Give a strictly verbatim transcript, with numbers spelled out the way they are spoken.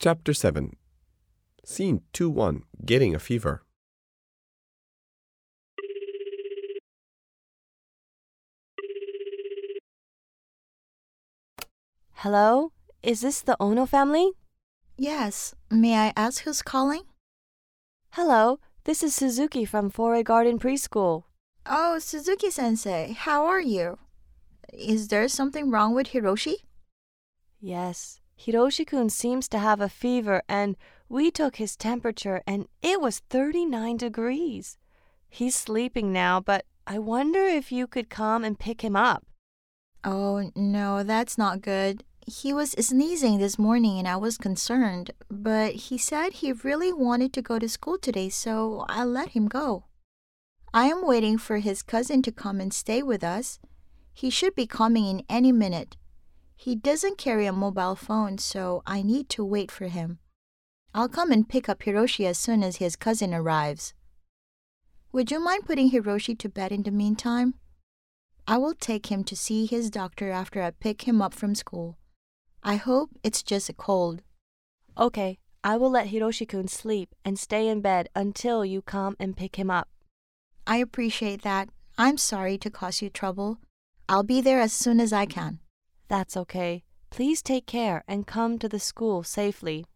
Chapter seven. Scene two one. Getting a fever. Hello? Is this the Ono family? Yes. May I ask who's calling? Hello, this is Suzuki from Foray Garden Preschool. Oh, Suzuki-sensei, how are you? Is there something wrong with Hiroshi? Yes, Hiroshi-kun seems to have a fever and we took his temperature and it was thirty-nine degrees. He's sleeping now, but I wonder if you could come and pick him up. Oh, no, that's not good. He was sneezing this morning and I was concerned, but he said he really wanted to go to school today, so I let him go. I am waiting for his cousin to come and stay with us. He should be coming in any minute. He doesn't carry a mobile phone, so I need to wait for him. I'll come and pick up Hiroshi as soon as his cousin arrives. Would you mind putting Hiroshi to bed in the meantime? I will take him to see his doctor after I pick him up from school. I hope it's just a cold. Okay, I will let Hiroshi-kun sleep and stay in bed until you come and pick him up. I appreciate that. I'm sorry to cause you trouble. I'll be there as soon as I can. That's okay. Please take care and come to the school safely.